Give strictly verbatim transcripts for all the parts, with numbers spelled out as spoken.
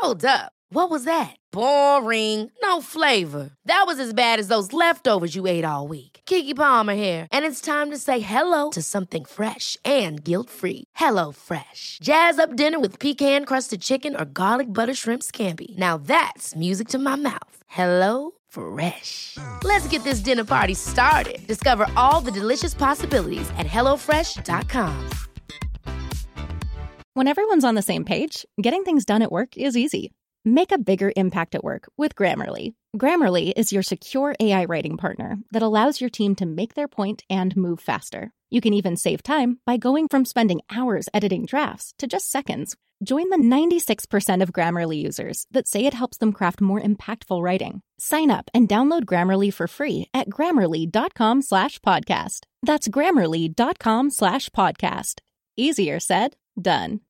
Hold up. What was that? Boring. No flavor. That was as bad as those leftovers you ate all week. Keke Palmer here, and it's time to say hello to something fresh and guilt-free. Hello Fresh. Jazz up dinner with pecan-crusted chicken or garlic butter shrimp scampi. Now that's music to my mouth. Hello Fresh. Let's get this dinner party started. Discover all the delicious possibilities at hello fresh dot com. When everyone's on the same page, getting things done at work is easy. Make a bigger impact at work with Grammarly. Grammarly is your secure A I writing partner that allows your team to make their point and move faster. You can even save time by going from spending hours editing drafts to just seconds. Join the ninety-six percent of Grammarly users that say it helps them craft more impactful writing. Sign up and download Grammarly for free at grammarly.com slash podcast. That's grammarly.com slash podcast. Easier said, done.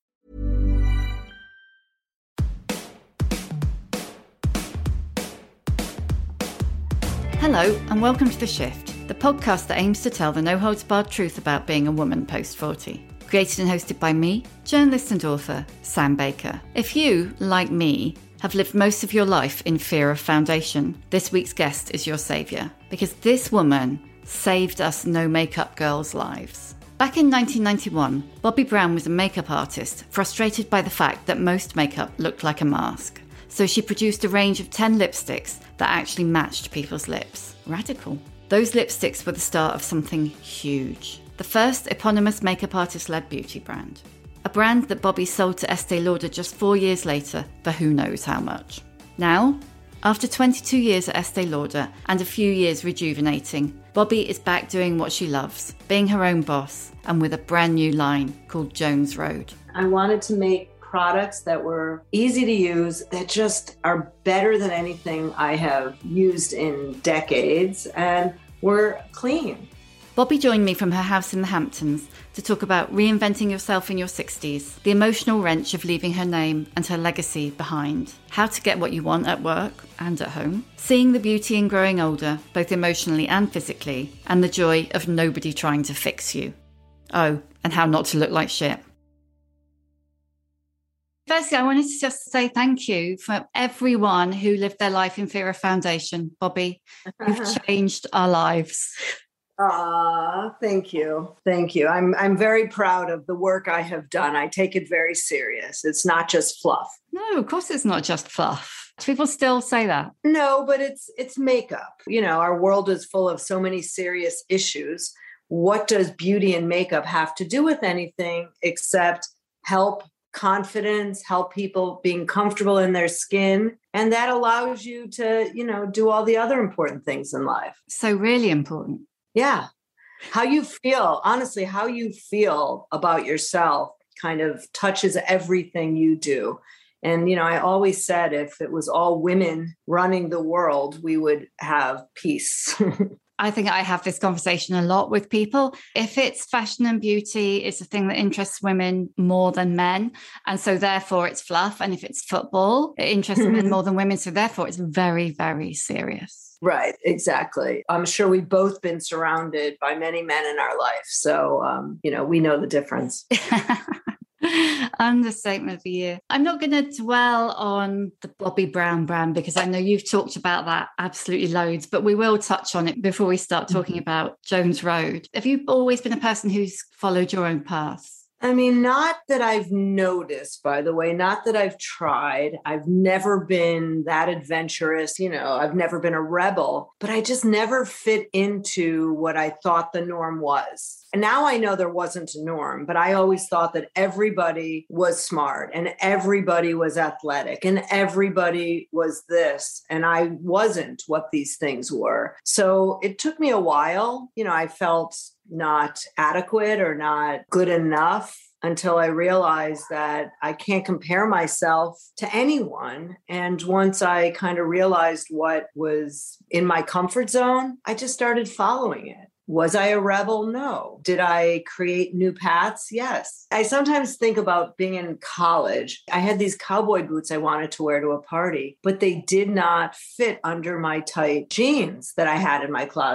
Hello and welcome to The Shift, the podcast that aims to tell the no-holds-barred truth about being a woman post forty. Created and hosted by me, journalist and author Sam Baker. If you, like me, have lived most of your life in fear of foundation, this week's guest is your saviour, because this woman saved us no-makeup girls' lives. Back in nineteen ninety-one, Bobbi Brown was a makeup artist frustrated by the fact that most makeup looked like a mask. So she produced a range of ten lipsticks that actually matched people's lips. Radical. Those lipsticks were the start of something huge. The first eponymous makeup artist-led beauty brand. A brand that Bobbi sold to Estee Lauder just four years later for who knows how much. Now, after twenty-two years at Estee Lauder and a few years rejuvenating, Bobbi is back doing what she loves, being her own boss, and with a brand new line called Jones Road. I wanted to make products that were easy to use, that just are better than anything I have used in decades, and were clean. Bobbi joined me from her house in the Hamptons to talk about reinventing yourself in your sixties, the emotional wrench of leaving her name and her legacy behind, how to get what you want at work and at home, seeing the beauty in growing older, both emotionally and physically, and the joy of nobody trying to fix you. Oh, and how not to look like shit. Firstly, I wanted to just say thank you for everyone who lived their life in fear of foundation. Bobbi, you've changed our lives. Ah, thank you. Thank you. I'm I'm very proud of the work I have done. I take it very serious. It's not just fluff. No, of course it's not just fluff. People still say that. No, but it's it's makeup. You know, our world is full of so many serious issues. What does beauty and makeup have to do with anything except help confidence, help people being comfortable in their skin. And that allows you to, you know, do all the other important things in life. So really important. Yeah. How you feel, honestly, how you feel about yourself kind of touches everything you do. And, you know, I always said if it was all women running the world, we would have peace. I think I have this conversation a lot with people. If it's fashion and beauty, it's a thing that interests women more than men. And so therefore it's fluff. And if it's football, it interests men more than women. So therefore it's very, very serious. Right. Exactly. I'm sure we've both been surrounded by many men in our life. So, um, you know, we know the difference. Understatement of the year. I'm not going to dwell on the Bobbi Brown brand because I know you've talked about that absolutely loads, but we will touch on it before we start talking mm-hmm. about Jones Road. Have you always been a person who's followed your own path? I mean, not that I've noticed, by the way, not that I've tried. I've never been that adventurous. You know, I've never been a rebel, but I just never fit into what I thought the norm was. And now I know there wasn't a norm, but I always thought that everybody was smart and everybody was athletic and everybody was this. And I wasn't what these things were. So it took me a while. You know, I felt not adequate or not good enough until I realized that I can't compare myself to anyone. And once I kind of realized what was in my comfort zone, I just started following it. Was I a rebel? No. Did I create new paths? Yes. I sometimes think about being in college. I had these cowboy boots I wanted to wear to a party, but they did not fit under my tight jeans that I had in my closet.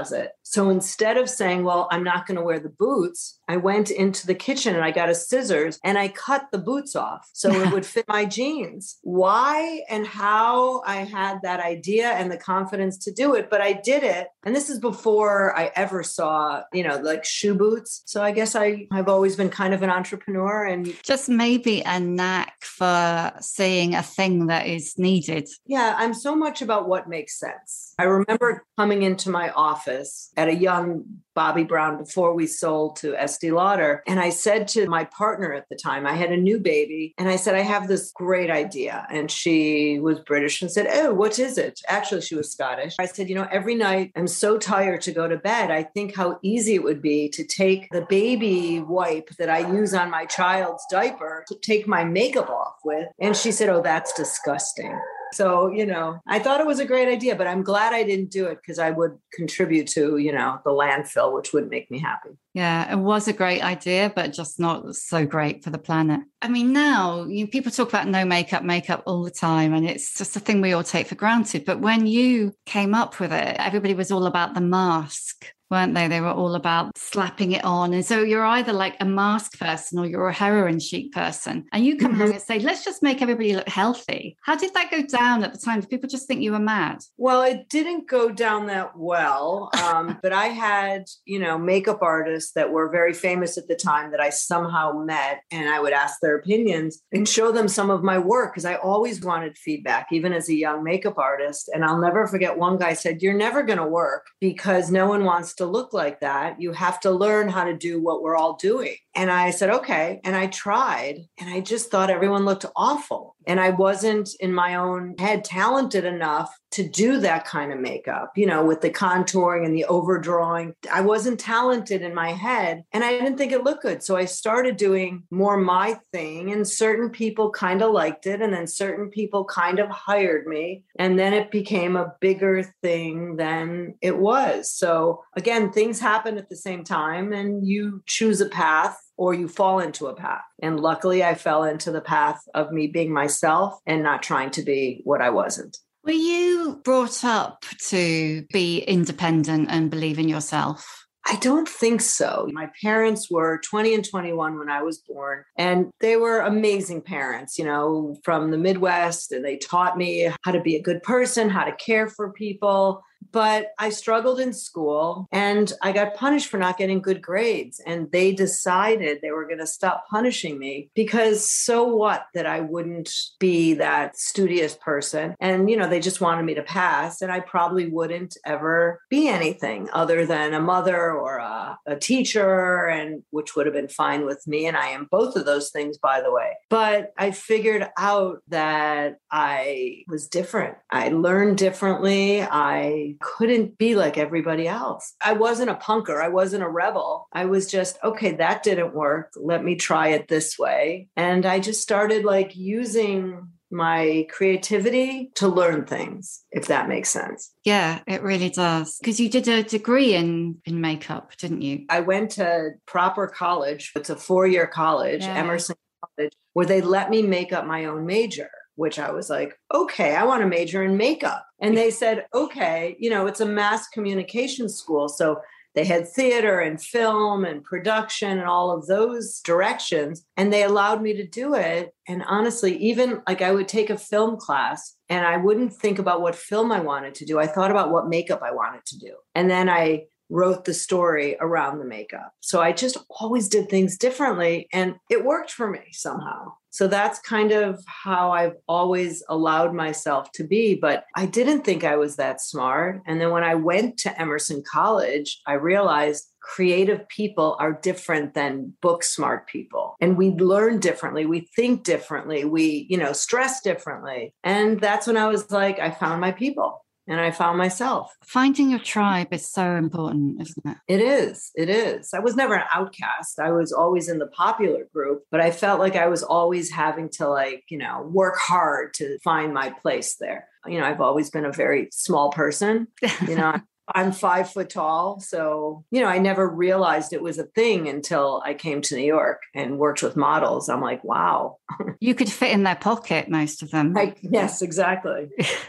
So instead of saying, well, I'm not going to wear the boots, I went into the kitchen and I got a scissors and I cut the boots off so it would fit my jeans. Why and how I had that idea and the confidence to do it, but I did it. And this is before I ever saw, you know, like shoe boots. So I guess I, I've always been kind of an entrepreneur and just maybe a knack for seeing a thing that is needed. Yeah, I'm so much about what makes sense. I remember coming into my office at a young Bobbi Brown before we sold to Estee Lauder. And I said to my partner at the time, I had a new baby. And I said, I have this great idea. And she was British and said, oh, what is it? Actually, she was Scottish. I said, you know, every night I'm so tired to go to bed. I think how easy it would be to take the baby wipe that I use on my child's diaper to take my makeup off with. And she said, oh, that's disgusting. So, you know, I thought it was a great idea, but I'm glad I didn't do it because I would contribute to, you know, the landfill, which wouldn't make me happy. Yeah, it was a great idea, but just not so great for the planet. I mean, now you, people talk about no makeup, makeup all the time, and it's just a thing we all take for granted. But when you came up with it, everybody was all about the mask, weren't they? They were all about slapping it on. And so you're either like a mask person or you're a heroin chic person. And you come mm-hmm. along and say, let's just make everybody look healthy. How did that go down at the time? Did people just think you were mad? Well, it didn't go down that well. Um, but I had, you know, makeup artists that were very famous at the time that I somehow met, and I would ask their opinions and show them some of my work because I always wanted feedback, even as a young makeup artist. And I'll never forget one guy said, you're never going to work because no one wants to look like that. You have to learn how to do what we're all doing. And I said, okay. And I tried, and I just thought everyone looked awful. And I wasn't in my own head talented enough to do that kind of makeup, you know, with the contouring and the overdrawing. I wasn't talented in my head, and I didn't think it looked good. So I started doing more my thing, and certain people kind of liked it. And then certain people kind of hired me. And then it became a bigger thing than it was. So again, things happen at the same time, and you choose a path or you fall into a path. And luckily I fell into the path of me being myself and not trying to be what I wasn't. Were you brought up to be independent and believe in yourself? I don't think so. My parents were twenty and twenty-one when I was born, and they were amazing parents, you know, from the Midwest, and they taught me how to be a good person, how to care for people. But I struggled in school and I got punished for not getting good grades. And they decided they were going to stop punishing me because so what that I wouldn't be that studious person. And, you know, they just wanted me to pass. And I probably wouldn't ever be anything other than a mother or a, a teacher, and which would have been fine with me. And I am both of those things, by the way. But I figured out that I was different. I learned differently. I couldn't be like everybody else. I wasn't a punker. I wasn't a rebel. I was just, okay, that didn't work. Let me try it this way. And I just started like using my creativity to learn things, if that makes sense. Yeah, it really does. Because you did a degree in, in makeup, didn't you? I went to proper college. It's a four-year college, yeah. Emerson College, where they let me make up my own major, which I was like, okay, I want to major in makeup. And they said, okay, you know, it's a mass communication school. So they had theater and film and production and all of those directions. And they allowed me to do it. And honestly, even like I would take a film class and I wouldn't think about what film I wanted to do. I thought about what makeup I wanted to do. And then I wrote the story around the makeup. So I just always did things differently, and it worked for me somehow. So that's kind of how I've always allowed myself to be. But I didn't think I was that smart. And then when I went to Emerson College, I realized creative people are different than book smart people. And we learn differently. We think differently. We, you know, stress differently. And that's when I was like, I found my people. And I found myself. Finding your tribe is so important, isn't it? It is. It is. I was never an outcast. I was always in the popular group, but I felt like I was always having to, like, you know, work hard to find my place there. You know, I've always been a very small person. You know, I'm five foot tall. So, you know, I never realized it was a thing until I came to New York and worked with models. I'm like, wow. You could fit in their pocket, most of them. Like, yes, exactly.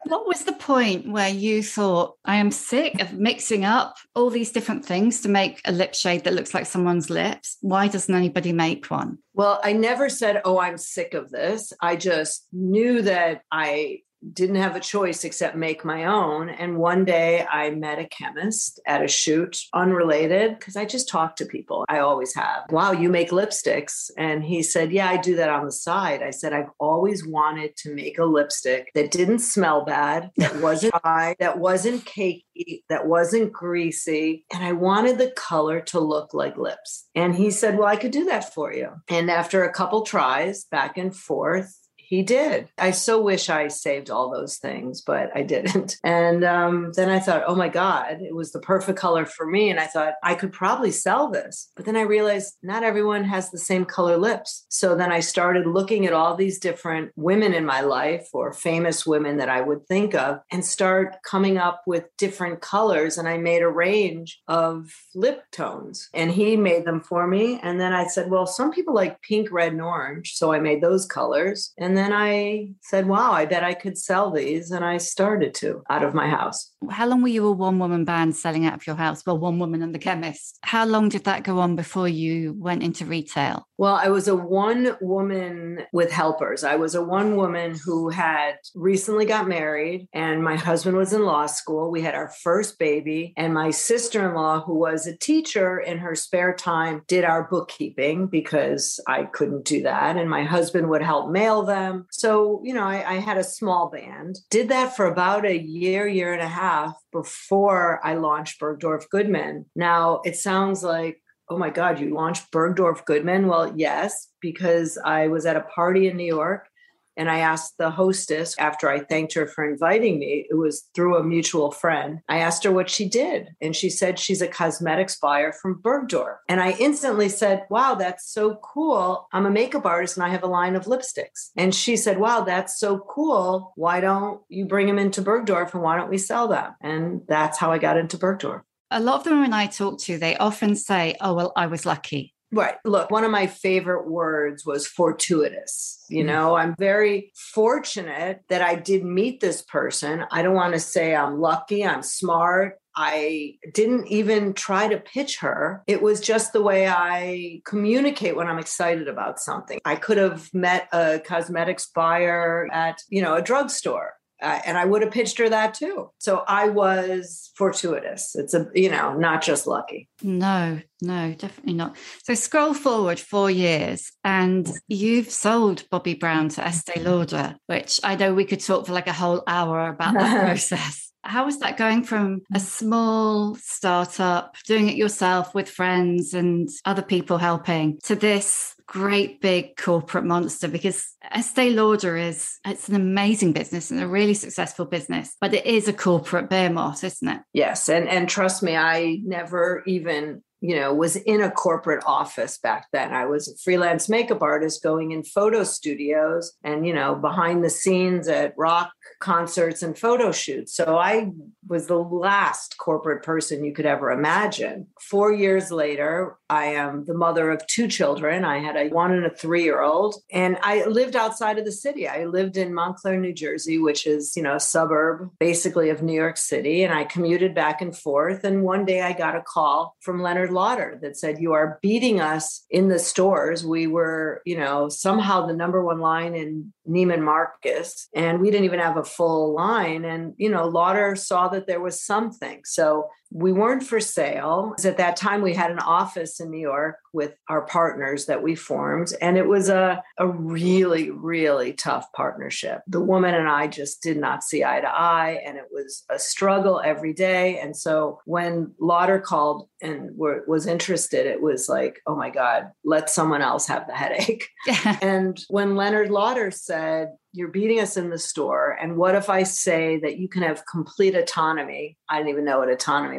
What was the point where you thought, I am sick of mixing up all these different things to make a lip shade that looks like someone's lips? Why doesn't anybody make one? Well, I never said, oh, I'm sick of this. I just knew that I didn't have a choice except make my own. And one day I met a chemist at a shoot, unrelated, because I just talk to people. I always have. Wow, you make lipsticks. And he said, yeah, I do that on the side. I said, I've always wanted to make a lipstick that didn't smell bad, that wasn't dry, that wasn't cakey, that wasn't greasy. And I wanted the color to look like lips. And he said, well, I could do that for you. And after a couple tries back and forth, he did. I so wish I saved all those things, but I didn't. And um, then I thought, oh my God, it was the perfect color for me. And I thought I could probably sell this. But then I realized not everyone has the same color lips. So then I started looking at all these different women in my life or famous women that I would think of and start coming up with different colors. And I made a range of lip tones and he made them for me. And then I said, well, some people like pink, red, and orange. So I made those colors. And then I said, wow, I bet I could sell these. And I started to out of my house. How long were you a one-woman band selling out of your house? Well, one woman and the chemist. How long did that go on before you went into retail? Well, I was a one woman with helpers. I was a one woman who had recently got married and my husband was in law school. We had our first baby and my sister-in-law, who was a teacher in her spare time, did our bookkeeping because I couldn't do that. And my husband would help mail them. So, you know, I, I had a small band, did that for about a year, year and a half before I launched Bergdorf Goodman. Now it sounds like, oh my God, you launched Bergdorf Goodman? Well, yes, because I was at a party in New York and I asked the hostess after I thanked her for inviting me, it was through a mutual friend. I asked her what she did. And she said she's a cosmetics buyer from Bergdorf. And I instantly said, wow, that's so cool. I'm a makeup artist and I have a line of lipsticks. And she said, wow, that's so cool. Why don't you bring them into Bergdorf and why don't we sell them? And that's how I got into Bergdorf. A lot of them when I talk to, they often say, oh, well, I was lucky. Right. Look, one of my favorite words was fortuitous. You know, I'm very fortunate that I did meet this person. I don't want to say I'm lucky, I'm smart. I didn't even try to pitch her. It was just the way I communicate when I'm excited about something. I could have met a cosmetics buyer at, you know, a drugstore. Uh, and I would have pitched her that too. So I was fortuitous. It's a, you know, not just lucky. No, no, definitely not. So scroll forward four years and you've sold Bobbi Brown to Estee Lauder, which I know we could talk for like a whole hour about that process. How was that going from a small startup, doing it yourself with friends and other people helping, to this great big corporate monster? Because Estee Lauder is, it's an amazing business and a really successful business, but it is a corporate behemoth, isn't it? Yes. And, and trust me, I never even, you know, was in a corporate office back then. I was a freelance makeup artist going in photo studios and, you know, behind the scenes at rock concerts and photo shoots. So I was the last corporate person you could ever imagine. Four years later, I am the mother of two children. I had a one and a three-year-old, and I lived outside of the city. I lived in Montclair, New Jersey, which is, you know, a suburb basically of New York City. And I commuted back and forth. And one day I got a call from Leonard Lauder that said, you are beating us in the stores. We were, you know, somehow the number one line in Neiman Marcus, and we didn't even have a full line. And, you know, Lauder saw that there was something. So we weren't for sale. At that time, we had an office in New York with our partners that we formed. And it was a, a really, really tough partnership. The woman and I just did not see eye to eye. And it was a struggle every day. And so when Lauder called and were, was interested, it was like, oh my God, let someone else have the headache. And when Leonard Lauder said, you're beating us in the store, and what if I say that you can have complete autonomy? I didn't even know what autonomy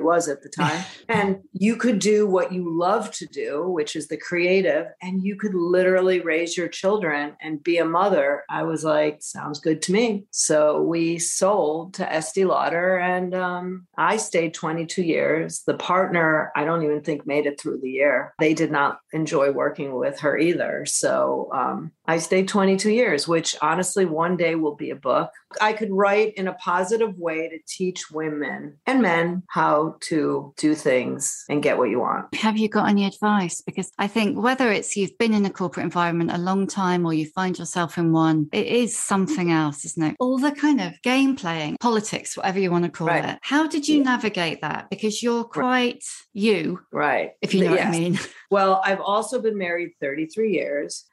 was at the time. And you could do what you love to do, which is the creative, and you could literally raise your children and be a mother. I was like, sounds good to me. So we sold to Estee Lauder, and um, I stayed twenty-two years. The partner, I don't even think made it through the year. They did not enjoy working with her either. So um, I stayed twenty-two years, which honestly one day will be a book. I could write in a positive way to teach women and men how to do things and get what you want. Have you got any advice? Because I think whether it's you've been in a corporate environment a long time or you find yourself in one, it is something else, isn't it? All the kind of game playing, politics, whatever you want to call right. it. How did you yeah. navigate that? Because you're quite right. you. Right. If you know yes. what I mean. Well, I've also been married thirty-three years.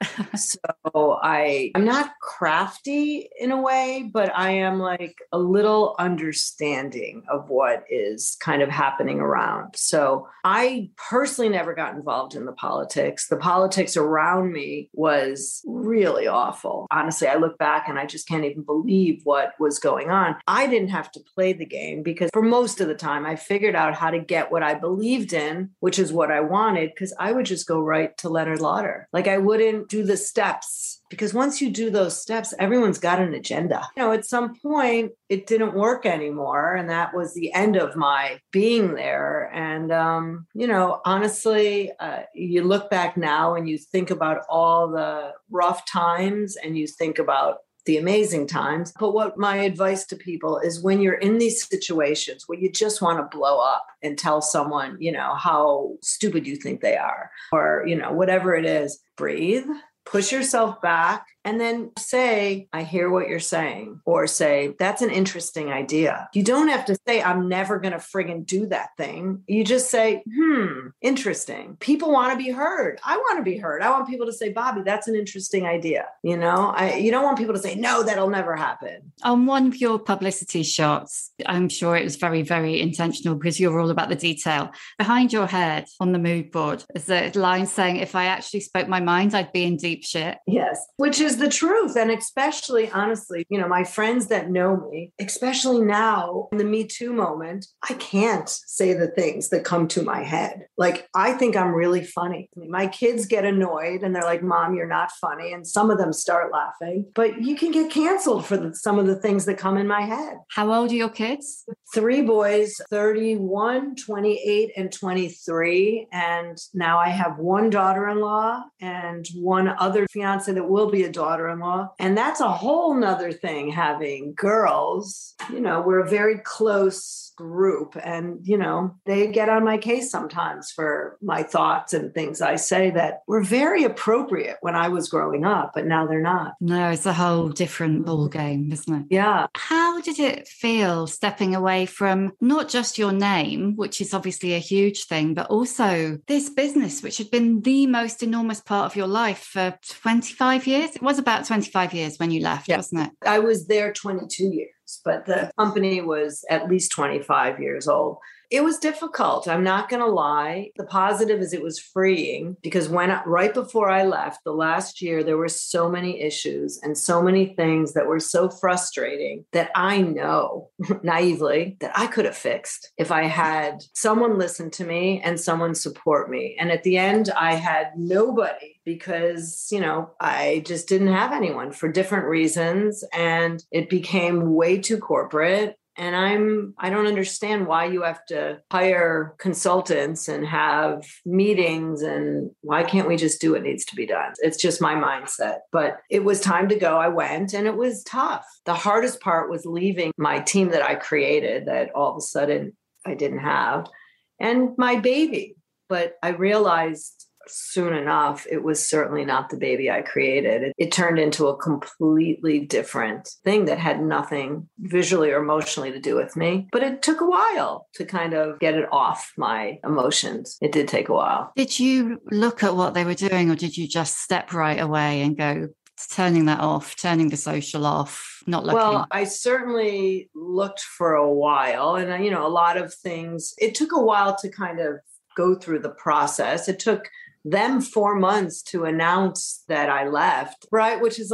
So I, I'm not crafty in a way, but I am like a little understanding of what is kind of happening around. So I personally never got involved in the politics. The politics around me was really awful. Honestly, I look back and I just can't even believe what was going on. I didn't have to play the game because for most of the time I figured out how to get what I believed in, which is what I wanted, because I would just go right to Leonard Lauder. Like I wouldn't do the steps. Because once you do those steps, everyone's got an agenda. You know, at some point, it didn't work anymore. And that was the end of my being there. And, um, you know, honestly, uh, you look back now and you think about all the rough times and you think about the amazing times. But what my advice to people is when you're in these situations where you just want to blow up and tell someone, you know, how stupid you think they are, or, you know, whatever it is, breathe. Push yourself back and then say, I hear what you're saying, or say, that's an interesting idea. You don't have to say, I'm never going to friggin' do that thing. You just say, hmm, interesting. People want to be heard. I want to be heard. I want people to say, Bobby, that's an interesting idea. You know, I, you don't want people to say, no, that'll never happen. On one of your publicity shots, I'm sure it was very, very intentional because you're all about the detail. Behind your head on the mood board is a line saying, if I actually spoke my mind, I'd be in deep shit. Yes, which is the truth. And especially, honestly, you know, my friends that know me, especially now in the Me Too moment, I can't say the things that come to my head. Like, I think I'm really funny. My kids get annoyed and they're like, Mom, you're not funny. And some of them start laughing, but you can get canceled for the, some of the things that come in my head. How old are your kids? Three boys, thirty-one, twenty-eight, and twenty-three. And now I have one daughter-in-law and one other fiance that will be a daughter-in-law. And that's a whole nother thing, having girls. You know, we're a very close group and, you know, they get on my case sometimes for my thoughts and things I say that were very appropriate when I was growing up, but now they're not. No, it's a whole different ball game, isn't it? Yeah. How did it feel stepping away from not just your name, which is obviously a huge thing, but also this business, which had been the most enormous part of your life for twenty-five years? It was about twenty-five years when you left, yeah. wasn't it? I was there twenty-two years, but the company was at least twenty-five years old. It was difficult. I'm not going to lie. The positive is it was freeing because when right before I left the last year, there were so many issues and so many things that were so frustrating that I know naively that I could have fixed if I had someone listen to me and someone support me. And at the end, I had nobody because, you know, I just didn't have anyone for different reasons. And it became way too corporate. And I'm, I don't understand why you have to hire consultants and have meetings and why can't we just do what needs to be done? It's just my mindset. But it was time to go. I went and it was tough. The hardest part was leaving my team that I created that all of a sudden I didn't have and my baby. But I realized soon enough, it was certainly not the baby I created. It, it turned into a completely different thing that had nothing visually or emotionally to do with me. But it took a while to kind of get it off my emotions. It did take a while. Did you look at what they were doing or did you just step right away and go, turning that off, turning the social off, not looking? Well, I certainly looked for a while. And, you know, a lot of things, it took a while to kind of go through the process. It took them four months to announce that I left, right? Which is like,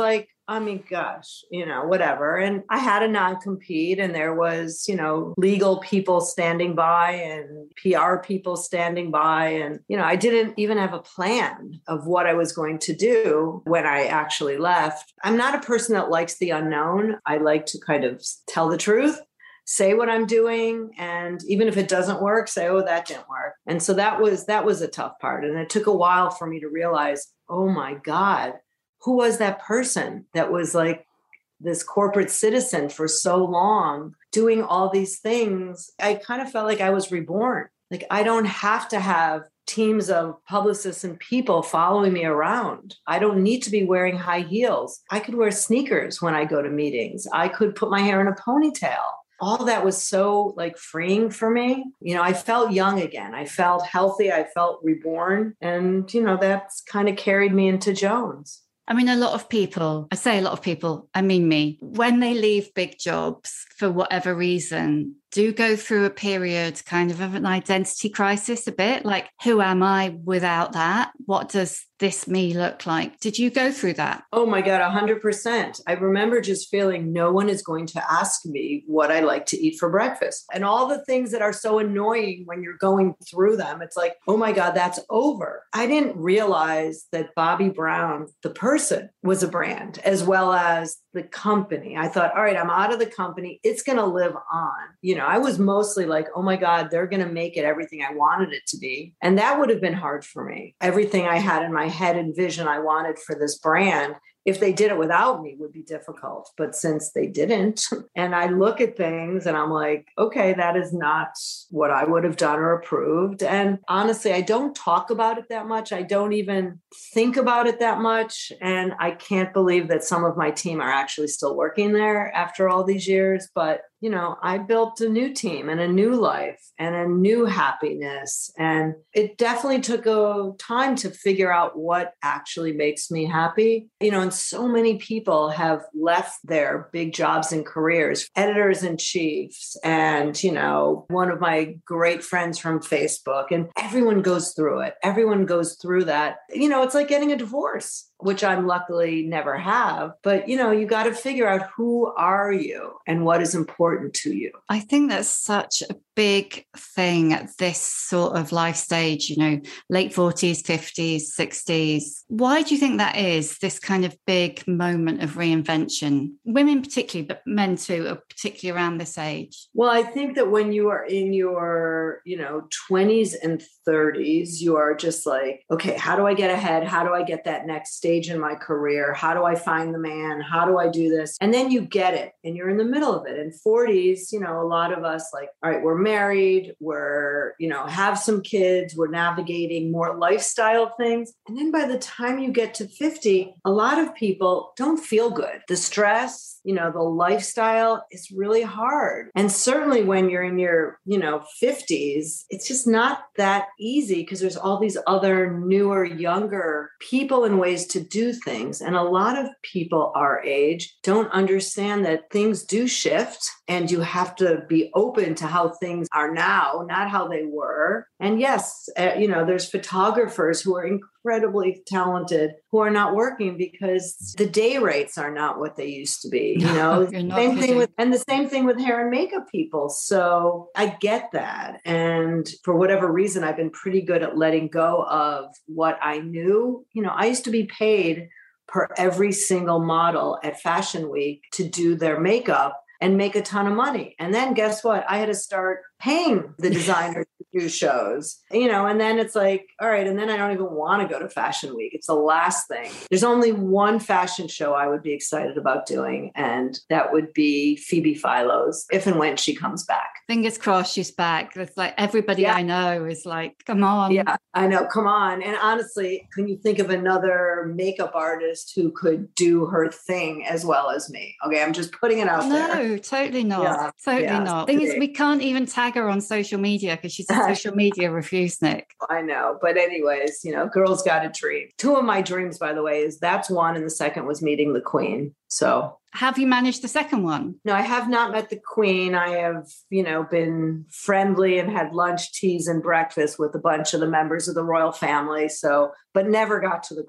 I mean, gosh, you know, whatever. And I had a non-compete and there was, you know, legal people standing by and P R people standing by. And, you know, I didn't even have a plan of what I was going to do when I actually left. I'm not a person that likes the unknown. I like to kind of tell the truth, say what I'm doing. And even if it doesn't work, say, oh, that didn't work. And so that was, that was a tough part. And it took a while for me to realize, oh my God, who was that person that was like this corporate citizen for so long doing all these things? I kind of felt like I was reborn. Like I don't have to have teams of publicists and people following me around. I don't need to be wearing high heels. I could wear sneakers when I go to meetings. I could put my hair in a ponytail. All that was so like freeing for me. You know, I felt young again. I felt healthy. I felt reborn. And, you know, that's kind of carried me into Jones. I mean, a lot of people, I say a lot of people, I mean me, when they leave big jobs for whatever reason, do go through a period kind of of an identity crisis a bit. Like, who am I without that? What does this me look like? Did you go through that? Oh my God, one hundred percent. I remember just feeling no one is going to ask me what I like to eat for breakfast. And all the things that are so annoying when you're going through them, it's like, oh my God, that's over. I didn't realize that Bobbi Brown, the person, was a brand as well as the company. I thought, all right, I'm out of the company. It's going to live on. You know, I was mostly like, oh my God, they're going to make it everything I wanted it to be. And that would have been hard for me. Everything I had in my head and vision I wanted for this brand, if they did it without me, would be difficult. But since they didn't, and I look at things and I'm like, okay, that is not what I would have done or approved. And honestly, I don't talk about it that much. I don't even think about it that much. And I can't believe that some of my team are actually still working there after all these years. But you know, I built a new team and a new life and a new happiness. And it definitely took a time to figure out what actually makes me happy. You know, and so many people have left their big jobs and careers, editors in chiefs, and, you know, one of my great friends from Facebook, and everyone goes through it. Everyone goes through that. You know, it's like getting a divorce, which I'm luckily never have. But, you know, you got to figure out who are you and what is important to you. I think that's such a big thing at this sort of life stage, you know, late forties, fifties, sixties. Why do you think that is, this kind of big moment of reinvention? Women particularly, but men too, are particularly around this age. Well, I think that when you are in your, you know, twenties and thirties, you are just like, okay, how do I get ahead? How do I get that next stage in my career? How do I find the man? How do I do this? And then you get it and you're in the middle of it. In forties, you know, a lot of us like, all right, we're married, we're, you know, have some kids, we're navigating more lifestyle things. And then by the time you get to fifty, a lot of people don't feel good. The stress, you know, the lifestyle is really hard. And certainly when you're in your, you know, fifties, it's just not that easy because there's all these other newer, younger people and ways to do things. And a lot of people our age don't understand that things do shift and you have to be open to how things are now, not how they were. And yes, uh, you know, there's photographers who are incredibly talented who are not working because the day rates are not what they used to be. You know, no, same thing with, and the same thing with hair and makeup people. So I get that. And for whatever reason, I've been pretty good at letting go of what I knew. You know, I used to be paid per every single model at Fashion Week to do their makeup and make a ton of money. And then guess what? I had to start paying the designers to do shows, you know, and then it's like, all right. And then I don't even want to go to Fashion Week. It's the last thing. There's only one fashion show I would be excited about doing. And that would be Phoebe Philo's, if and when she comes back. Fingers crossed she's back. It's like everybody yeah. I know is like, come on. Yeah, I know. Come on. And honestly, can you think of another makeup artist who could do her thing as well as me? Okay. I'm just putting it out no, there. No, totally not. Yeah. Totally yeah. not. Thing is, we can't even tag her on social media because she's a social media refusenik. I know. But anyways, you know, girls got a dream. Two of my dreams, by the way, is that's one. And the second was meeting the Queen. So have you managed the second one? No, I have not met the Queen. I have, you know, been friendly and had lunch, teas, and breakfast with a bunch of the members of the royal family. So, but never got to the Queen.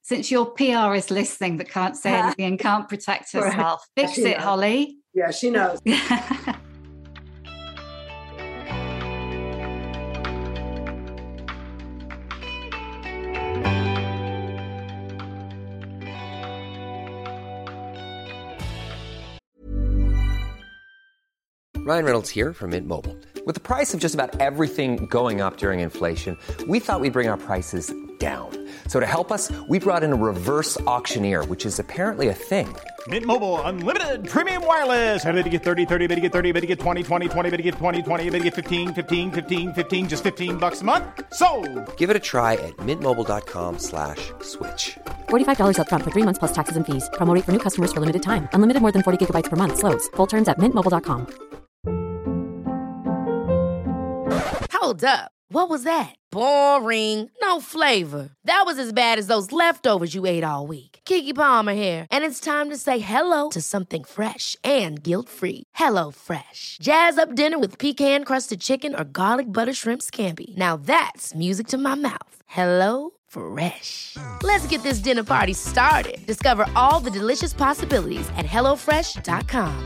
Since your P R is listening but can't say anything and can't protect herself, Right. fix She it, knows. Holly. Yeah, she knows. Ryan Reynolds here from Mint Mobile. With the price of just about everything going up during inflation, we thought we'd bring our prices down. So to help us, we brought in a reverse auctioneer, which is apparently a thing. Mint Mobile Unlimited Premium Wireless. How to get thirty, thirty, how to get thirty, how to get twenty, twenty, twenty, how to get twenty, twenty, how to get fifteen, fifteen, fifteen, fifteen, just fifteen bucks a month? Sold! Give it a try at mintmobile.com slash switch. forty-five dollars up front for three months plus taxes and fees. Promo rate for new customers for limited time. Unlimited more than forty gigabytes per month. Slows full terms at mint mobile dot com. Hold up. What was that? Boring. No flavor. That was as bad as those leftovers you ate all week. Keke Palmer here, and it's time to say hello to something fresh and guilt-free. Hello Fresh. Jazz up dinner with pecan-crusted chicken or garlic butter shrimp scampi. Now that's music to my mouth. Hello Fresh. Let's get this dinner party started. Discover all the delicious possibilities at hello fresh dot com.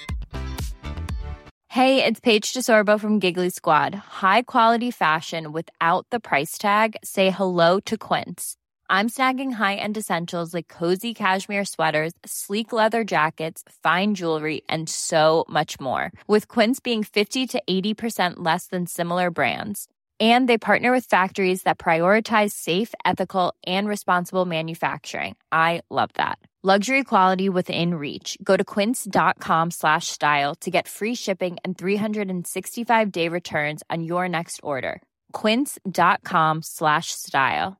Hey, it's Paige DeSorbo from Giggly Squad. High quality fashion without the price tag. Say hello to Quince. I'm snagging high-end essentials like cozy cashmere sweaters, sleek leather jackets, fine jewelry, and so much more. With Quince being fifty to eighty percent less than similar brands. And they partner with factories that prioritize safe, ethical, and responsible manufacturing. I love that. Luxury quality within reach. Go to quince.com slash style to get free shipping and three sixty-five day returns on your next order. Quince.com slash style.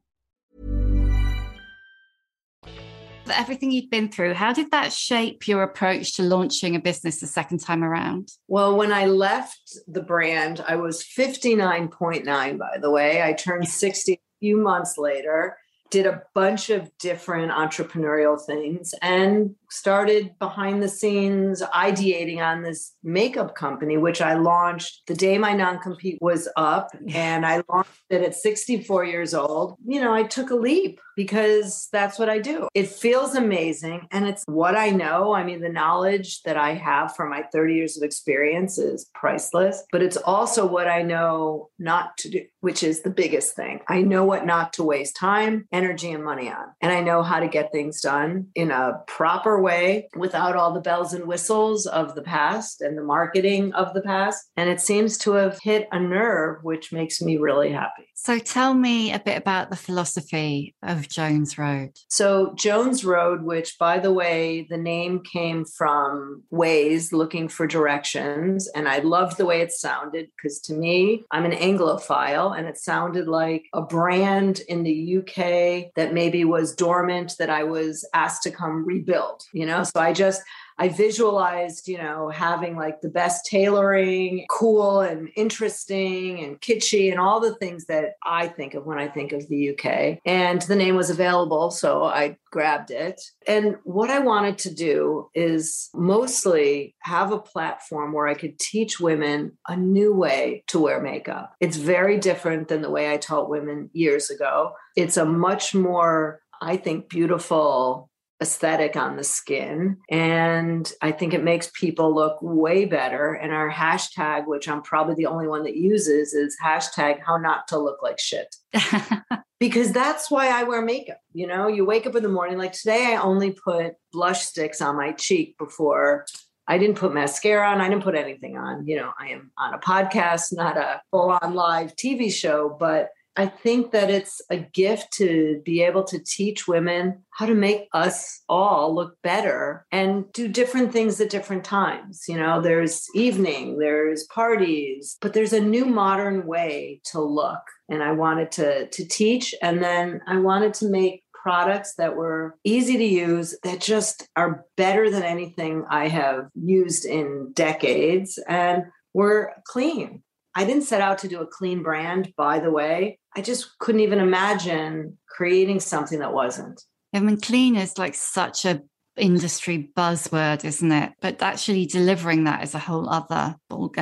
Everything you'd been through, how did that shape your approach to launching a business the second time around? Well, when I left the brand, I was fifty-nine point nine, by the way. I turned sixty a few months later, did a bunch of different entrepreneurial things, and started behind the scenes ideating on this makeup company, which I launched the day my non-compete was up. And I launched it at sixty-four years old. You know, I took a leap because that's what I do. It feels amazing. And it's what I know. I mean, the knowledge that I have from my thirty years of experience is priceless, but it's also what I know not to do, which is the biggest thing. I know what not to waste time, energy, and money on. And I know how to get things done in a proper way without all the bells and whistles of the past and the marketing of the past. And it seems to have hit a nerve, which makes me really happy. So tell me a bit about the philosophy of Jones Road. So Jones Road, which, by the way, the name came from Waze, looking for directions. And I loved the way it sounded because to me, I'm an Anglophile, and it sounded like a brand in the U K that maybe was dormant that I was asked to come rebuild, you know? So I just... I visualized, you know, having like the best tailoring, cool and interesting and kitschy and all the things that I think of when I think of the U K. And the name was available, so I grabbed it. And what I wanted to do is mostly have a platform where I could teach women a new way to wear makeup. It's very different than the way I taught women years ago. It's a much more, I think, beautiful aesthetic on the skin. And I think it makes people look way better. And our hashtag, which I'm probably the only one that uses, is hashtag how not to look like shit. Because that's why I wear makeup. You know, you wake up in the morning, like today, I only put blush sticks on my cheek before. I didn't put mascara on. I didn't put anything on. You know, I am on a podcast, not a full-on live T V show, but I think that it's a gift to be able to teach women how to make us all look better and do different things at different times. You know, there's evening, there's parties, but there's a new modern way to look. And I wanted to, to teach, and then I wanted to make products that were easy to use, that just are better than anything I have used in decades, and were clean. I didn't set out to do a clean brand, by the way. I just couldn't even imagine creating something that wasn't. I mean, clean is like such a industry buzzword, isn't it? But actually delivering that is a whole other ballgame.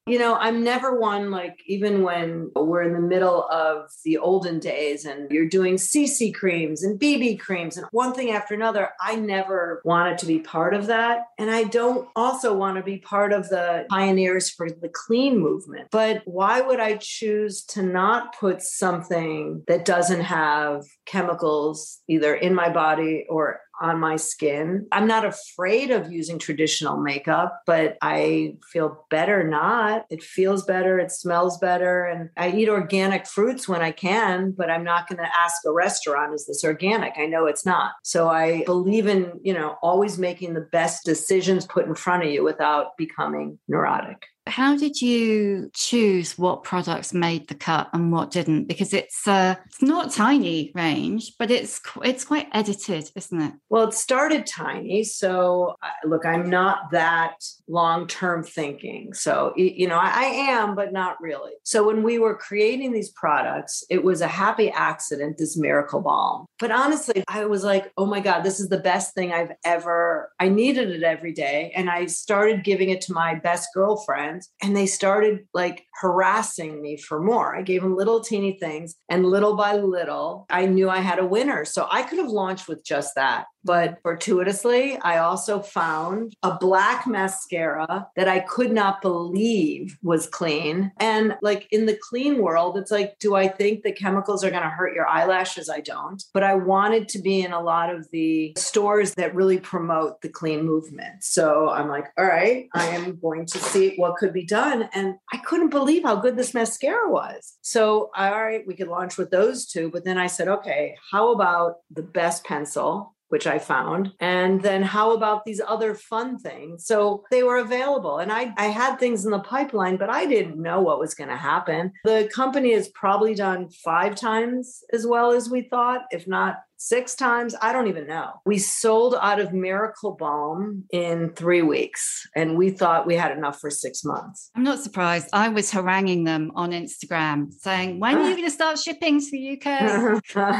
You know, I'm never one, like, even when we're in the middle of the olden days and you're doing C C creams and B B creams and one thing after another, I never wanted to be part of that. And I don't also want to be part of the pioneers for the clean movement. But why would I choose to not put something that doesn't have chemicals either in my body or on my skin? I'm not afraid of using traditional makeup, but I feel better not. It feels better. It smells better. And I eat organic fruits when I can, but I'm not going to ask a restaurant, is this organic? I know it's not. So I believe in, you know, always making the best decisions put in front of you without becoming neurotic. How did you choose what products made the cut and what didn't? Because it's uh, it's not a tiny range, but it's it's quite edited, isn't it? Well, it started tiny. So uh, look, I'm not that long-term thinking. So, you know, I, I am, but not really. So when we were creating these products, it was a happy accident, this Miracle Balm. But honestly, I was like, oh my God, this is the best thing I've ever, I needed it every day. And I started giving it to my best girlfriend. And they started like harassing me for more. I gave them little teeny things, and little by little, I knew I had a winner. So I could have launched with just that. But fortuitously, I also found a black mascara that I could not believe was clean. And like in the clean world, it's like, do I think the chemicals are going to hurt your eyelashes? I don't. But I wanted to be in a lot of the stores that really promote the clean movement. So I'm like, all right, I am going to see what could be done. And I couldn't believe how good this mascara was. So, all right, we could launch with those two. But then I said, okay, how about the best pencil, which I found? And then how about these other fun things? So they were available. And I, I had things in the pipeline, but I didn't know what was going to happen. The company has probably done five times as well as we thought, if not six times. I don't even know. We sold out of Miracle Balm in three weeks, and we thought we had enough for six months. I'm not surprised. I was haranguing them on Instagram saying, when are you going to start shipping to the U K?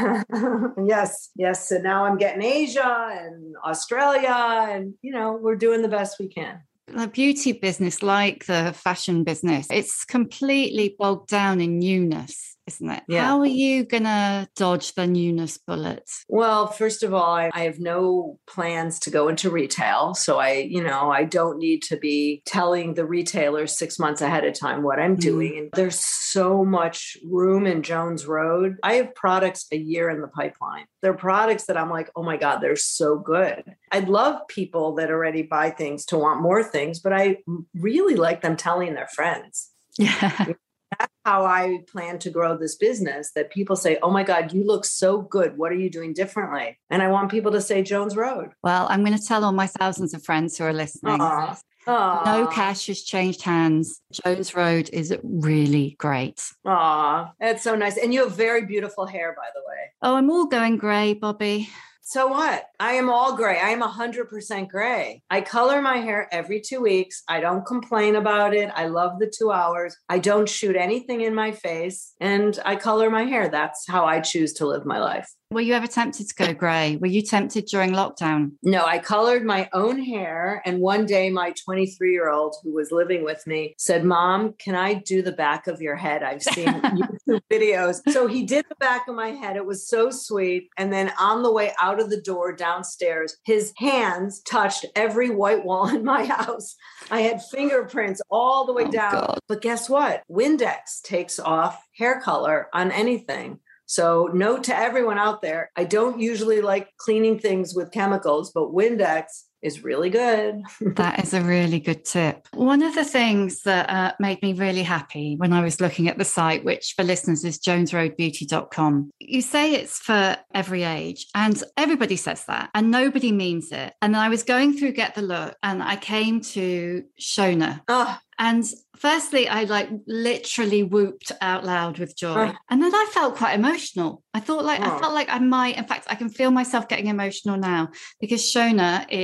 Yes, yes. So now I'm getting Asia and Australia, and, you know, we're doing the best we can. The beauty business, like the fashion business, it's completely bogged down in newness, isn't it? Yeah. How are you going to dodge the newness bullet? Well, first of all, I, I have no plans to go into retail. So I, you know, I don't need to be telling the retailers six months ahead of time what I'm doing. Mm. And there's so much room in Jones Road. I have products a year in the pipeline. They're products that I'm like, oh my God, they're so good. I'd love people that already buy things to want more things, but I really like them telling their friends. Yeah. That's how I plan to grow this business, that people say, oh my God, you look so good. What are you doing differently? And I want people to say Jones Road. Well, I'm going to tell all my thousands of friends who are listening. Aww. Aww. No cash has changed hands. Jones Road is really great. Aw, that's so nice. And you have very beautiful hair, by the way. Oh, I'm all going grey, Bobby. So what? I am all gray. I am one hundred percent gray. I color my hair every two weeks. I don't complain about it. I love the two hours. I don't shoot anything in my face, and I color my hair. That's how I choose to live my life. Were you ever tempted to go grey? Were you tempted during lockdown? No, I colored my own hair. And one day my twenty-three-year-old who was living with me said, Mom, can I do the back of your head? I've seen YouTube videos. So he did the back of my head. It was so sweet. And then on the way out of the door downstairs, his hands touched every white wall in my house. I had fingerprints all the way oh, down. God. But guess what? Windex takes off hair color on anything. So note to everyone out there, I don't usually like cleaning things with chemicals, but Windex is really good. That is a really good tip. One of the things that uh, made me really happy when I was looking at the site, which for listeners is jones road beauty dot com, you say it's for every age, and everybody says that and nobody means it. And then I was going through Get the Look and I came to Shona. Oh. And firstly, I like literally whooped out loud with joy. Oh. And then I felt quite emotional. I thought like, oh. I felt like I might, in fact, I can feel myself getting emotional now because Shona is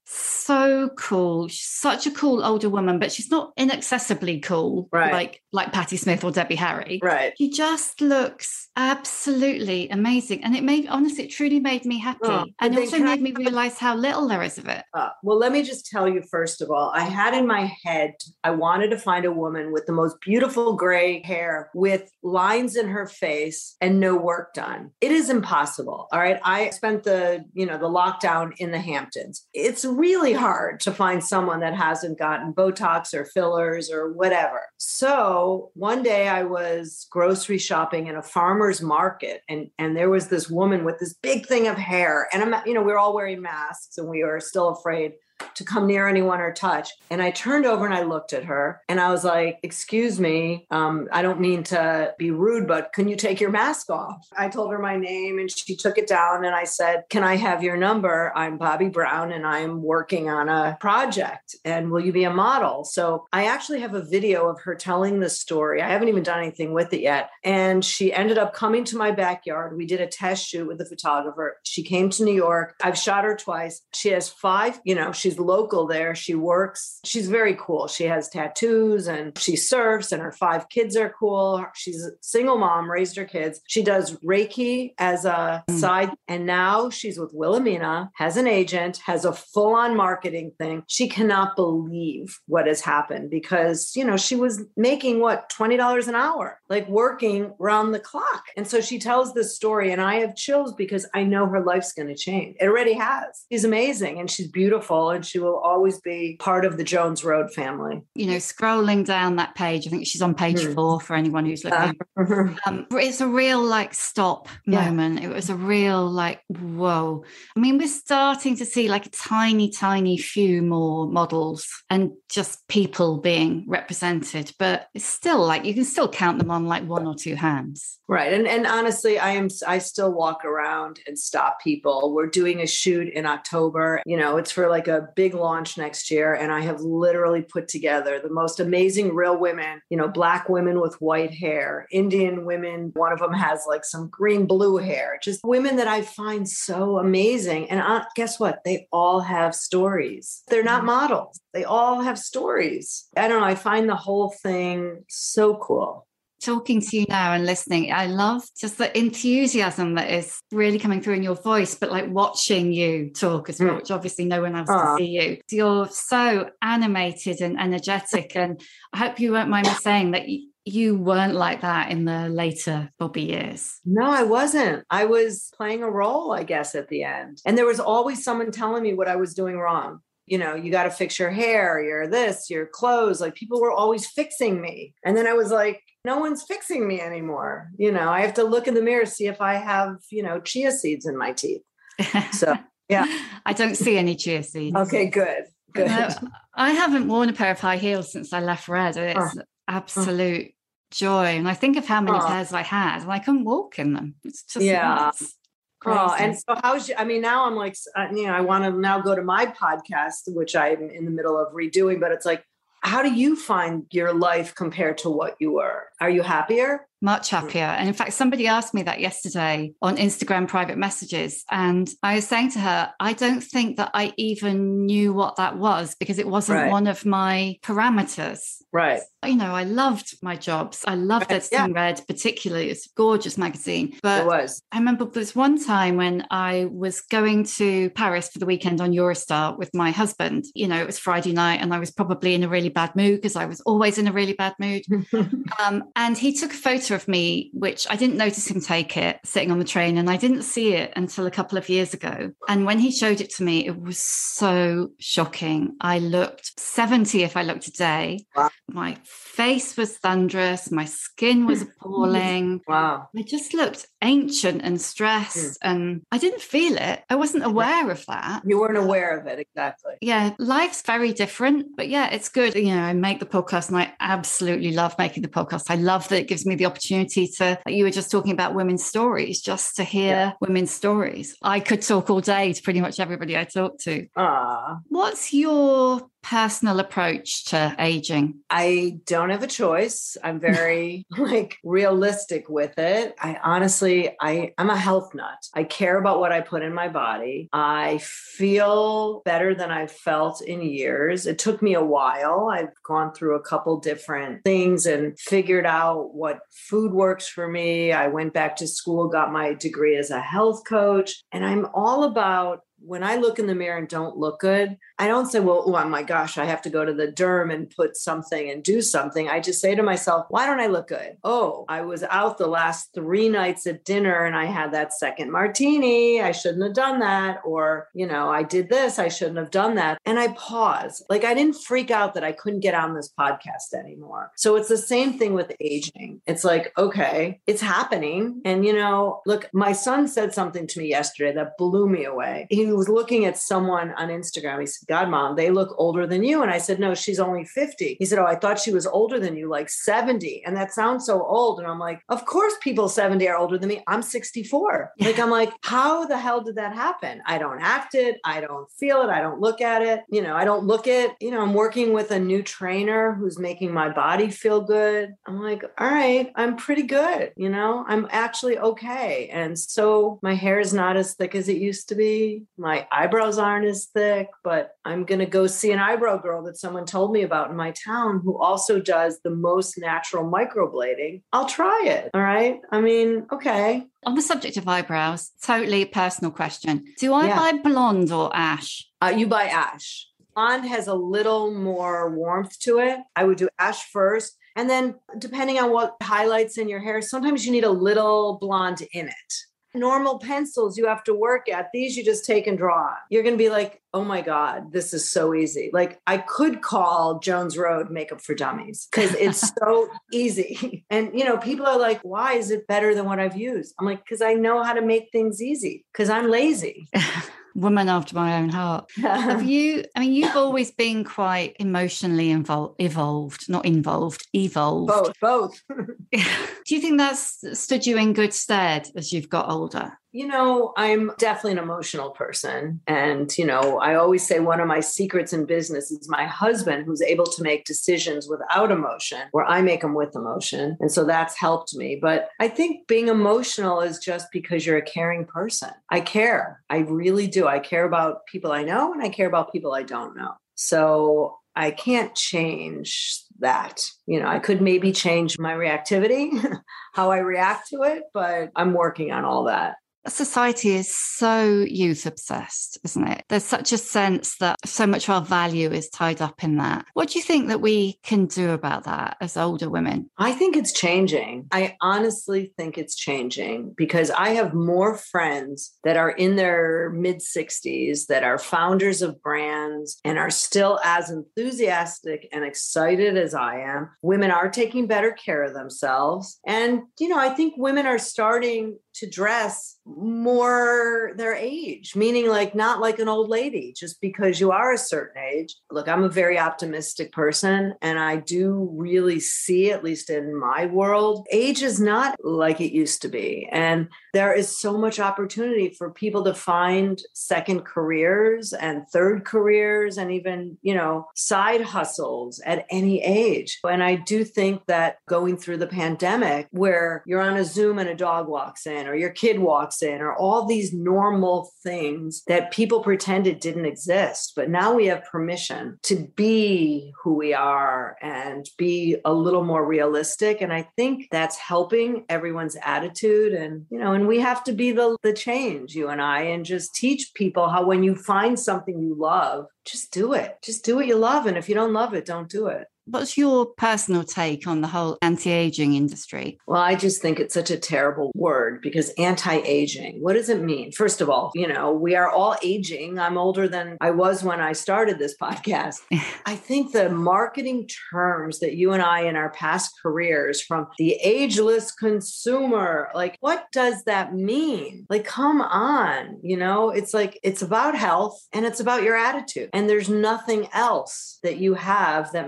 so cool. She's such a cool older woman, but she's not inaccessibly cool, right. like like Patti Smith or Debbie Harry. Right. She just looks absolutely amazing. And it made, honestly, it truly made me happy. Oh, and it also made I, me realize how little there is of it. Uh, well, let me just tell you, first of all, I had in my head, I wanted to find a woman with the most beautiful gray hair with lines in her face and no work done. It is impossible. All right. I spent the, you know, the lockdown in the Hamptons. It's really hard to find someone that hasn't gotten Botox or fillers or whatever. So one day I was grocery shopping in a farmer's market, and, and there was this woman with this big thing of hair. And I'm, you know, we were all wearing masks and we were still afraid to come near anyone or touch. And I turned over and I looked at her and I was like, excuse me, um, I don't mean to be rude, but can you take your mask off? I told her my name and she took it down and I said, can I have your number? I'm Bobbi Brown and I'm working on a project and will you be a model? So I actually have a video of her telling this story. I haven't even done anything with it yet. And she ended up coming to my backyard. We did a test shoot with the photographer. She came to New York. I've shot her twice. She has five, you know, she's local there. She works. She's very cool. She has tattoos and she surfs and her five kids are cool. She's a single mom, raised her kids. She does Reiki as a mm. side. And now she's with Wilhelmina, has an agent, has a full-on marketing thing. She cannot believe what has happened because, you know, she was making what, twenty dollars an hour, like working round the clock. And so she tells this story and I have chills because I know her life's going to change. It already has. She's amazing and she's beautiful and she will always be part of the Jones Road family. You know, scrolling down that page, I think she's on page mm. four for anyone who's looking. Uh, um, it's a real like stop yeah. moment. It was a real like, whoa. I mean, we're starting to see like a tiny, tiny few more models and just people being represented, but it's still like, you can still count them on like one or two hands. Right. And and honestly, I am, I still walk around and stop people. We're doing a shoot in October. You know, it's for like a big launch next year. And I have literally put together the most amazing real women, you know, Black women with white hair, Indian women. One of them has like some green blue hair, just women that I find so amazing. And uh, guess what? They all have stories. They're not models. They all have stories. I don't know. I find the whole thing so cool. Talking to you now and listening, I love just the enthusiasm that is really coming through in your voice, but like watching you talk as well, mm. which obviously no one else uh. can see you. You're so animated and energetic. And I hope you won't mind me saying that you, you weren't like that in the later Bobbi years. No, I wasn't. I was playing a role, I guess, at the end. And there was always someone telling me what I was doing wrong. You know, you got to fix your hair, your this, your clothes. Like people were always fixing me. And then I was like, no one's fixing me anymore. You know, I have to look in the mirror, see if I have, you know, chia seeds in my teeth. So, yeah. I don't see any chia seeds. Okay, good. Good. No, I haven't worn a pair of high heels since I left Red. It's oh. absolute oh. joy. And I think of how many oh. pairs I had and I couldn't walk in them. It's just yeah. nuts. Crazy. Oh, and so how's you? I mean, now I'm like, uh, you know, I want to now go to my podcast, which I'm in the middle of redoing, but it's like, how do you find your life compared to what you were? Are you happier? Much happier. And in fact, somebody asked me that yesterday on Instagram private messages. And I was saying to her, I don't think that I even knew what that was because it wasn't right. one of my parameters. Right. You know, I loved my jobs. I loved right. editing yeah. Red, particularly. It's a gorgeous magazine. But it was. I remember there was one time when I was going to Paris for the weekend on Eurostar with my husband. You know, it was Friday night and I was probably in a really bad mood because I was always in a really bad mood. um, and he took a photo of me, which I didn't notice him take it sitting on the train. And I didn't see it until a couple of years ago. And when he showed it to me, it was so shocking. I looked seventy if I looked today. Wow. My face was thunderous. My skin was appalling. Wow. I just looked ancient and stressed mm. and I didn't feel it. I wasn't aware of that. You weren't aware of it. Exactly. Yeah. Life's very different, but yeah, it's good. You know, I make the podcast and I absolutely love making the podcast. I love that it gives me the opportunity opportunity to, like you were just talking about women's stories, just to hear yeah. women's stories. I could talk all day to pretty much everybody I talk to. Aww. What's your personal approach to aging? I don't have a choice. I'm very like realistic with it. I honestly, I, I'm a health nut. I care about what I put in my body. I feel better than I've felt in years. It took me a while. I've gone through a couple different things and figured out what food works for me. I went back to school, got my degree as a health coach, and I'm all about when I look in the mirror and don't look good, I don't say, well, oh my gosh, I have to go to the derm and put something and do something. I just say to myself, why don't I look good? Oh, I was out the last three nights at dinner and I had that second martini. I shouldn't have done that. Or, you know, I did this. I shouldn't have done that. And I pause. Like I didn't freak out that I couldn't get on this podcast anymore. So it's the same thing with aging. It's like, okay, it's happening. And, you know, look, my son said something to me yesterday that blew me away. He was looking at someone on Instagram. He said, God, Mom, they look older than you. And I said, no, she's only fifty. He said, oh, I thought she was older than you, like seventy. And that sounds so old. And I'm like, of course, people seventy are older than me. I'm sixty-four. Yeah. Like, I'm like, how the hell did that happen? I don't act it. I don't feel it. I don't look at it. You know, I don't look at, you know, I'm working with a new trainer who's making my body feel good. I'm like, all right, I'm pretty good. You know, I'm actually okay. And so my hair is not as thick as it used to be. My eyebrows aren't as thick, but I'm going to go see an eyebrow girl that someone told me about in my town who also does the most natural microblading. I'll try it. All right. I mean, okay. On the subject of eyebrows, totally personal question. Do I Yeah. buy blonde or ash? Uh, you buy ash. Blonde has a little more warmth to it. I would do ash first. And then depending on what highlights in your hair, sometimes you need a little blonde in it. Normal pencils you have to work at. These you just take and draw on. You're going to be like, oh my God, this is so easy. Like I could call Jones Road Makeup for Dummies because it's so easy. And, you know, people are like, why is it better than what I've used? I'm like, because I know how to make things easy because I'm lazy. Woman after my own heart. Have you, I mean, you've always been quite emotionally involved, evolved, not involved, evolved. Both, both. Do you think that's stood you in good stead as you've got older? You know, I'm definitely an emotional person. And, you know, I always say one of my secrets in business is my husband who's able to make decisions without emotion, where I make them with emotion. And so that's helped me. But I think being emotional is just because you're a caring person. I care. I really do. I care about people I know and I care about people I don't know. So I can't change that. You know, I could maybe change my reactivity, how I react to it, but I'm working on all that. Society is so youth obsessed, isn't it? There's such a sense that so much of our value is tied up in that. What do you think that we can do about that as older women? I think it's changing. I honestly think it's changing because I have more friends that are in their mid sixties that are founders of brands and are still as enthusiastic and excited as I am. Women are taking better care of themselves. And, you know, I think women are starting to dress more their age, meaning like not like an old lady, just because you are a certain age. Look, I'm a very optimistic person and I do really see, at least in my world, age is not like it used to be. And there is so much opportunity for people to find second careers and third careers and even, you know, side hustles at any age. And I do think that going through the pandemic where you're on a Zoom and a dog walks in, or your kid walks in, or all these normal things that people pretended didn't exist. But now we have permission to be who we are and be a little more realistic. And I think that's helping everyone's attitude. And, you know, and we have to be the, the change, you and I, and just teach people how when you find something you love, just do it. Just do what you love. And if you don't love it, don't do it. What's your personal take on the whole anti-aging industry? Well, I just think it's such a terrible word because anti-aging, what does it mean? First of all, you know, we are all aging. I'm older than I was when I started this podcast. I think the marketing terms that you and I in our past careers, from the ageless consumer, like, what does that mean? Like, come on, you know, it's like, it's about health and it's about your attitude. And there's nothing else that you have that matters.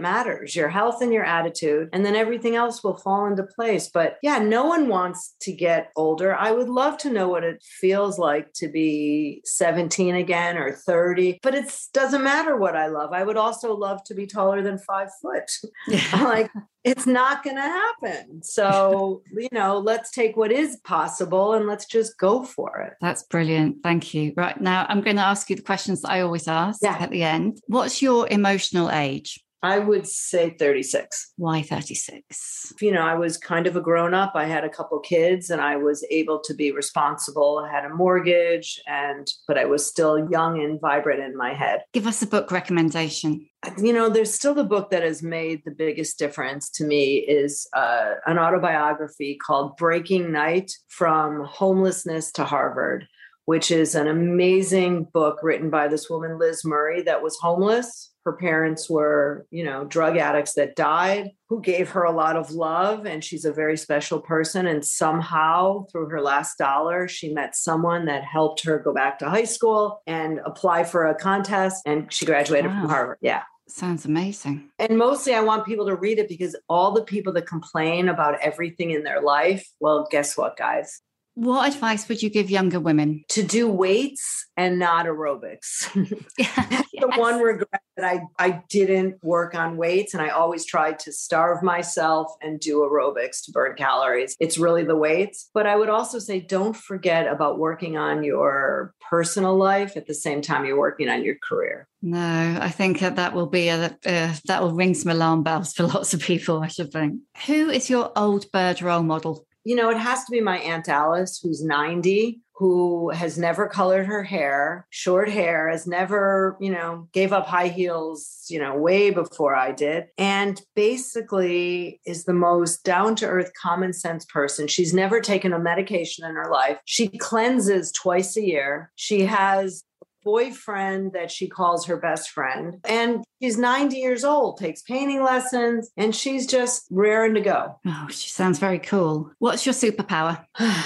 matters, your health and your attitude, and then everything else will fall into place. But yeah, no one wants to get older. I would love to know what it feels like to be seventeen again or thirty, but it doesn't matter what I love. I would also love to be taller than five foot. Yeah. Like, it's not going to happen. So, you know, let's take what is possible and let's just go for it. That's brilliant. Thank you. Right now, I'm going to ask you the questions that I always ask yeah. at the end. What's your emotional age? I would say thirty-six. Why thirty-six? You know, I was kind of a grown up. I had a couple kids and I was able to be responsible. I had a mortgage, and but I was still young and vibrant in my head. Give us a book recommendation. You know, there's still the book that has made the biggest difference to me is uh, an autobiography called Breaking Night: From Homelessness to Harvard, which is an amazing book written by this woman, Liz Murray, that was homeless. Her parents were, you know, drug addicts that died, who gave her a lot of love. And she's a very special person. And somehow through her last dollar, she met someone that helped her go back to high school and apply for a contest. And she graduated wow. from Harvard. Yeah. Sounds amazing. And mostly I want people to read it because all the people that complain about everything in their life, well, guess what, guys? What advice would you give younger women? To do weights and not aerobics. That's yes. the one regret that I, I didn't work on weights, and I always tried to starve myself and do aerobics to burn calories. It's really the weights. But I would also say, don't forget about working on your personal life at the same time you're working on your career. No, I think that will be a, uh, that will ring some alarm bells for lots of people, I should think. Who is your old bird role model? You know, it has to be my Aunt Alice, who's ninety, who has never colored her hair, short hair, has never, you know, gave up high heels, you know, way before I did. And basically is the most down-to-earth, common sense person. She's never taken a medication in her life. She cleanses twice a year. She has boyfriend that she calls her best friend. And she's ninety years old, takes painting lessons, and she's just raring to go. Oh, she sounds very cool. What's your superpower?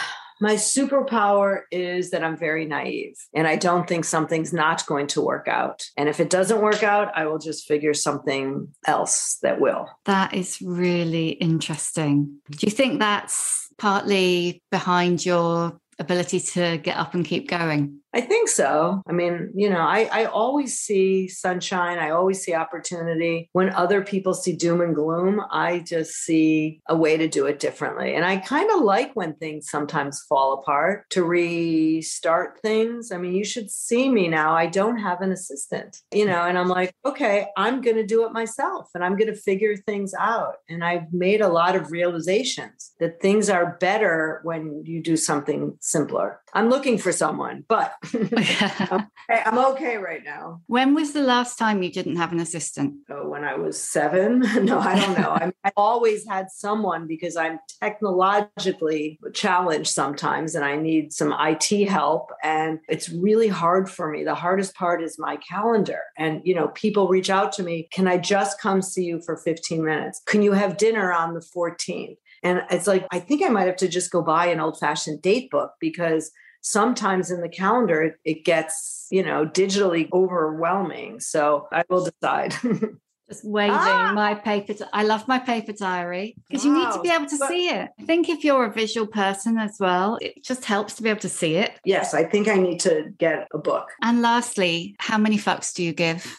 My superpower is that I'm very naive and I don't think something's not going to work out. And if it doesn't work out, I will just figure something else that will. That is really interesting. Do you think that's partly behind your ability to get up and keep going? I think so. I mean, you know, I, I always see sunshine. I always see opportunity. When other people see doom and gloom, I just see a way to do it differently. And I kind of like when things sometimes fall apart, to restart things. I mean, you should see me now. I don't have an assistant, you know, and I'm like, okay, I'm going to do it myself and I'm going to figure things out. And I've made a lot of realizations that things are better when you do something simpler. I'm looking for someone, but I'm, okay, I'm okay right now. When was the last time you didn't have an assistant? Oh, when I was seven? No, I don't know. I, I always had someone because I'm technologically challenged sometimes and I need some I T help. And it's really hard for me. The hardest part is my calendar. And, you know, people reach out to me. Can I just come see you for fifteen minutes? Can you have dinner on the fourteenth? And it's like, I think I might have to just go buy an old fashioned date book because sometimes in the calendar, it, it gets, you know, digitally overwhelming. So I will decide. Just waving ah! my paper. I love my paper diary because wow. you need to be able to but, see it. I think if you're a visual person as well, it just helps to be able to see it. Yes, I think I need to get a book. And lastly, how many fucks do you give?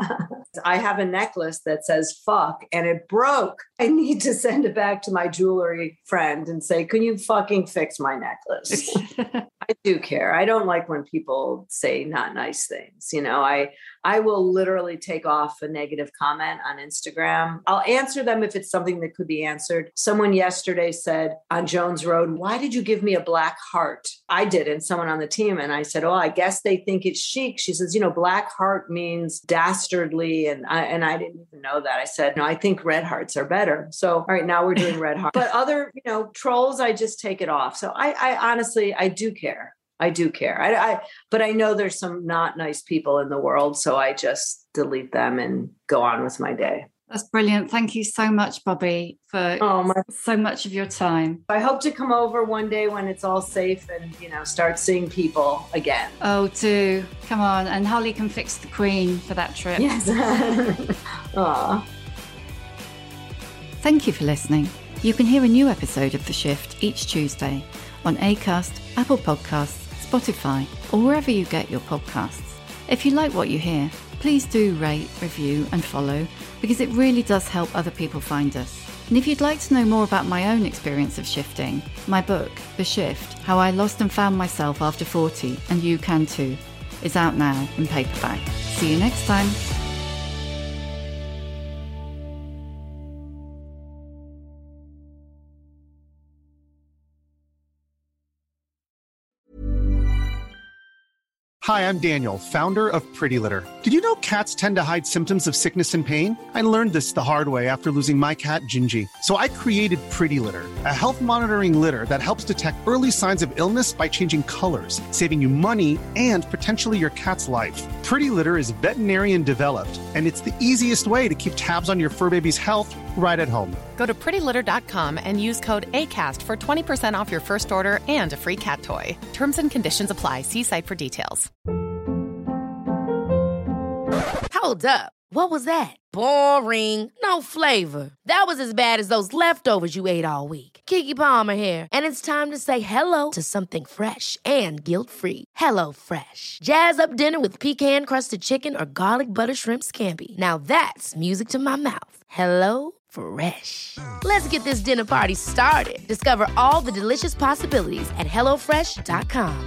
I have a necklace that says fuck and it broke. I need to send it back to my jewelry friend and say, can you fucking fix my necklace? I do care. I don't like when people say not nice things. You know, I I will literally take off a negative comment on Instagram. I'll answer them if it's something that could be answered. Someone yesterday said on Jones Road, why did you give me a black heart? I didn't, someone on the team. And I said, oh, I guess they think it's chic. She says, you know, black heart means dastardly. And I, and I didn't even know that. I said, no, I think red hearts are better. So, all right, now we're doing red heart. But other, you know, trolls, I just take it off. So I, I honestly, I do care. I do care. I, I, but I know there's some not nice people in the world. So I just delete them and go on with my day. That's brilliant. Thank you so much, Bobbi, for oh, my- so much of your time. I hope to come over one day when it's all safe and, you know, start seeing people again. Oh, do. Come on. And Holly can fix the Queen for that trip. Yes. Aw. Thank you for listening. You can hear a new episode of The Shift each Tuesday on Acast, Apple Podcasts, Spotify, or wherever you get your podcasts. If you like what you hear, please do rate, review, and follow, because it really does help other people find us. And if you'd like to know more about my own experience of shifting, my book, The Shift, How I Lost and Found Myself After forty, and You Can Too, is out now in paperback. See you next time. Hi, I'm Daniel, founder of Pretty Litter. Did you know cats tend to hide symptoms of sickness and pain? I learned this the hard way after losing my cat, Gingy. So I created Pretty Litter, a health monitoring litter that helps detect early signs of illness by changing colors, saving you money and potentially your cat's life. Pretty Litter is veterinarian developed, and it's the easiest way to keep tabs on your fur baby's health right at home. Go to pretty litter dot com and use code ACAST for twenty percent off your first order and a free cat toy. Terms and conditions apply. See site for details. Hold up. What was that? Boring. No flavor. That was as bad as those leftovers you ate all week. Keke Palmer here, and it's time to say hello to something fresh and guilt-free. Hello Fresh. Jazz up dinner with pecan-crusted chicken or garlic butter shrimp scampi. Now that's music to my mouth. Hello Fresh. Let's get this dinner party started. Discover all the delicious possibilities at hello fresh dot com.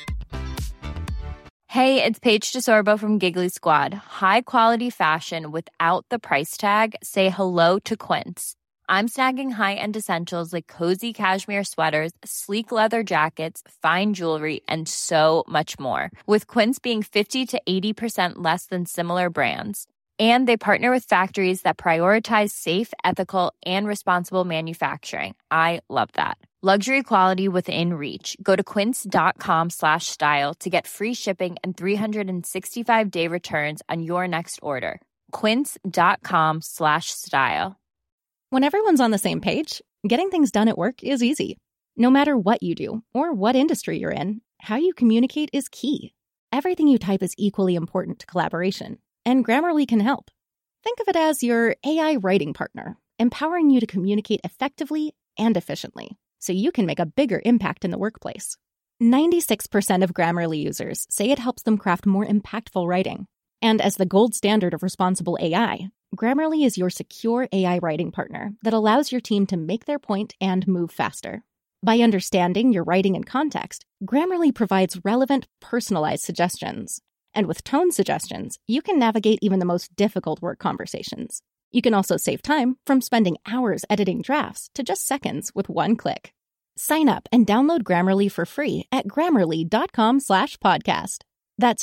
Hey, it's Paige DeSorbo from Giggly Squad. High quality fashion without the price tag. Say hello to Quince. I'm snagging high-end essentials like cozy cashmere sweaters, sleek leather jackets, fine jewelry, and so much more. With Quince being fifty to eighty percent less than similar brands. And they partner with factories that prioritize safe, ethical, and responsible manufacturing. I love that. Luxury quality within reach. Go to quince.com slash style to get free shipping and three sixty-five day returns on your next order. Quince.com slash style. When everyone's on the same page, getting things done at work is easy. No matter what you do or what industry you're in, how you communicate is key. Everything you type is equally important to collaboration, and Grammarly can help. Think of it as your A I writing partner, empowering you to communicate effectively and efficiently, so you can make a bigger impact in the workplace. ninety-six percent of Grammarly users say it helps them craft more impactful writing. And as the gold standard of responsible A I, Grammarly is your secure A I writing partner that allows your team to make their point and move faster. By understanding your writing and context, Grammarly provides relevant, personalized suggestions. And with tone suggestions, you can navigate even the most difficult work conversations. You can also save time from spending hours editing drafts to just seconds with one click. Sign up and download Grammarly for free at grammarly.com slash podcast. That's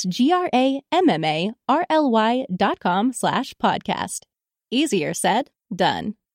G-R-A-M-M-A-R-L-Y dot com slash podcast. Easier said, done.